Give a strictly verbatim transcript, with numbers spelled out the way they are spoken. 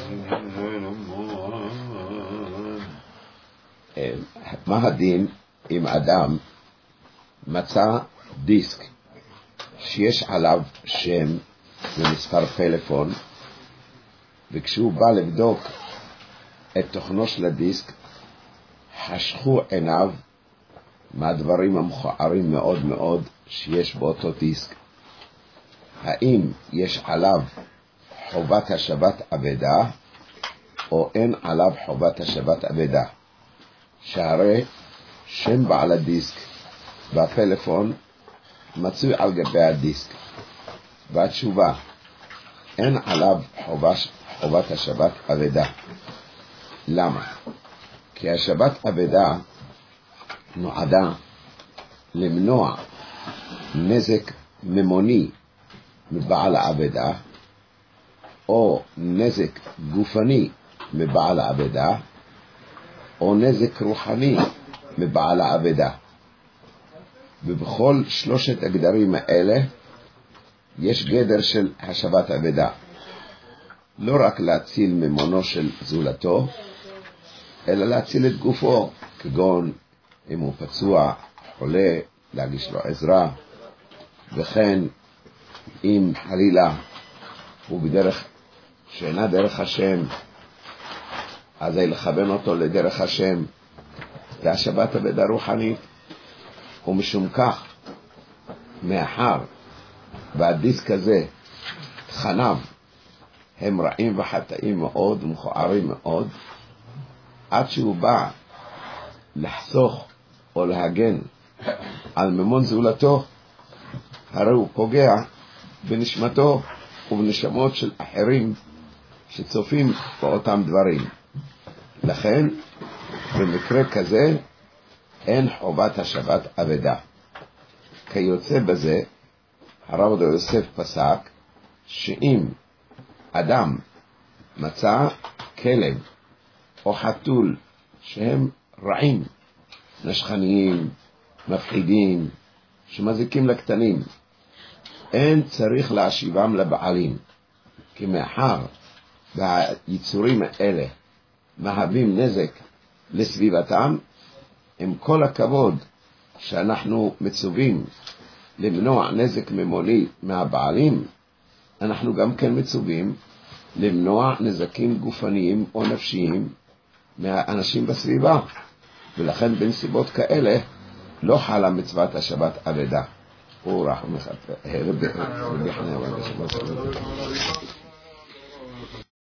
מה הדין אם אדם מצא דיסק שיש עליו שם ומספר פלאפון, וכשהוא בא לבדוק את תוכנו של הדיסק חשכו עיניו מהדברים המכוערים מאוד מאוד שיש באותו דיסק? האם יש עליו חובת השבת אבדה או אין עליו חובת השבת אבדה? שהרי שם בעל הדיסק והפלאפון מצוי על גבי הדיסק, והתשובה אין עליו חובש, חובת השבת אבדה. למה? כי השבת אבדה נועדה למנוע נזק ממוני מבעל האבדה או נזק גופני מבעל האבדה או נזק רוחני מבעל האבדה. ובכל שלושת הגדרים האלה יש גדר של השבת אבדה, לא רק להציל ממונו של זולתו, אלא להציל את גופו, כגון אם הוא פצוע, חולה, להגיש לו עזרה, וכן אם חלילה הוא בדרך שאינה דרך השם, אז לכוון אותו לדרך השם, והשבת אבדה רוחנית. ומשום כך, מאחר והדיסק הזה תכניו הם רעים וחטאים מאוד ומכוערים מאוד, עד שהוא בא לחסוך או להגן על ממון זולתו, הרי הוא פוגע בנשמתו ובנשמות של אחרים שצופים באותם דברים. לכן במקרה כזה אין חובת השבת אבדה. כיוצא בזה, הרב עובדיה יוסף פסק שאם אדם מצא כלב או חתול שהם רעים, נשכניים, מפחידים, שמזיקים לקטנים, אין צריך להשיבם לבעלים, כי מאחר והיצורים האלה מהווים נזק לסביבתם, עם כל הכבוד שאנחנו מצווים למנוע נזק ממוני מהבעלים, אנחנו גם כן מצווים למנוע נזקים גופניים או נפשיים מהאנשים בסביבה, ולכן בנסיבות כאלה לא חלה מצוות השבת אבדה. הוא רחמך רבי חניה